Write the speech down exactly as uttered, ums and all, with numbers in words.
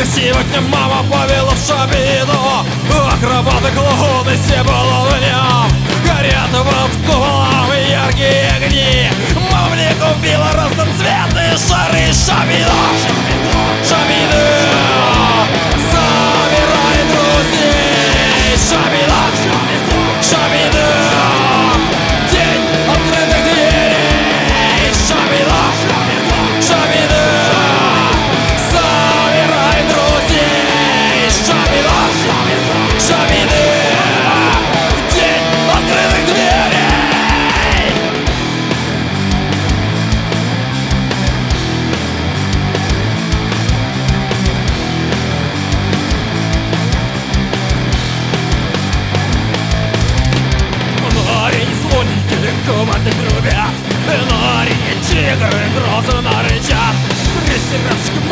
Сегодня мама повела в Шабино. Акробаты, клоуны, все было в нем. Горят под куполом яркие огни. Мама мне купила разноцветные шары. Шабино, Шабино, собирай друзей. Шабино, Шабино, день открытых дверей. Шабино, Шабино, собирай друзей. Шабино, Шабино, день открытых дверей. На арене слоники, команды грубят. На арене тигры грозно рычат. Двести раз